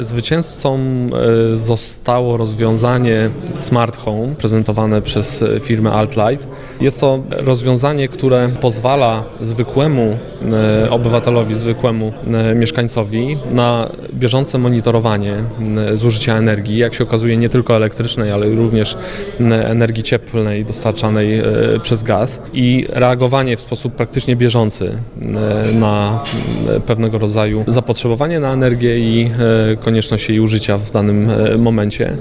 Zwycięzcą zostało rozwiązanie Smart Home prezentowane przez firmę Altlight. Jest to rozwiązanie, które pozwala zwykłemu obywatelowi, zwykłemu mieszkańcowi na bieżące monitorowanie zużycia energii, jak się okazuje nie tylko elektrycznej, ale również energii cieplnej dostarczanej przez gaz i reagowanie w sposób praktycznie bieżący na pewnego rodzaju zapotrzebowanie na energię i konieczność jej użycia w danym momencie.